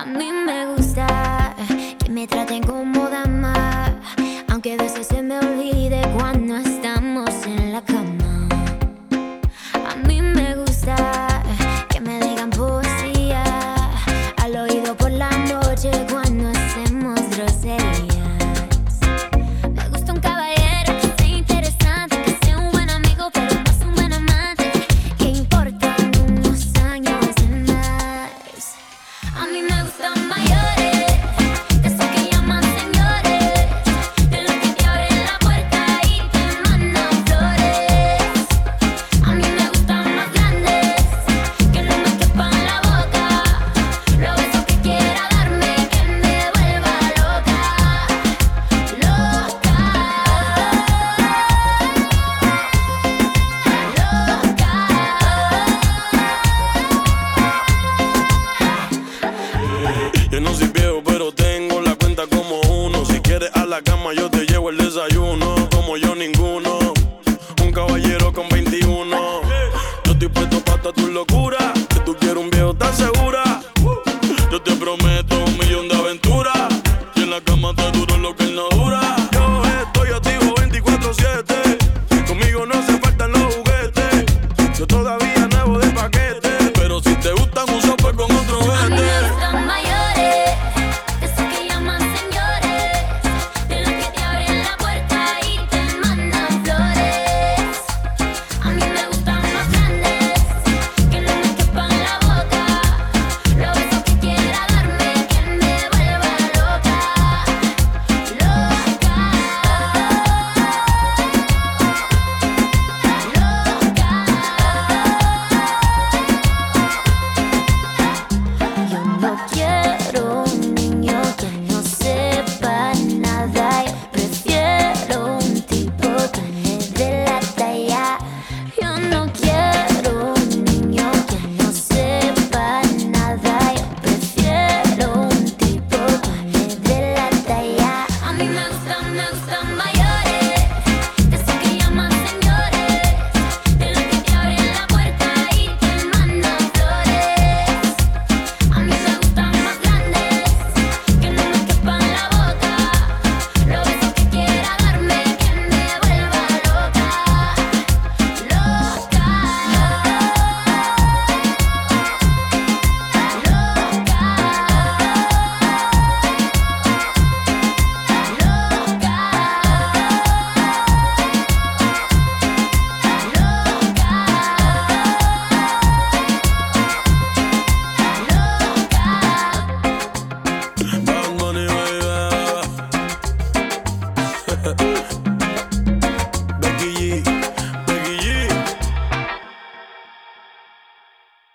mí me gusta que me traten como dama, aunque a veces se me olvide cuando estamos en la cama. A mí me gusta que me digan poesía al oído por la noche cuando hacemos groserías. Me gusta un caballero que sea interesante, que sea un buen amigo pero no es un buen amante, que importan unos años de más. A mí me gustan mayores, de esos que llaman señores, de los que te abren la puerta y te mandan flores. A mí me gustan más grandes, que no me quepan la boca, los besos que quiera darme y que me vuelva loca, loca, Yo no soy viejo, pero tengo la cuenta como uno. Si quieres a la cama, yo te llevo el desayuno.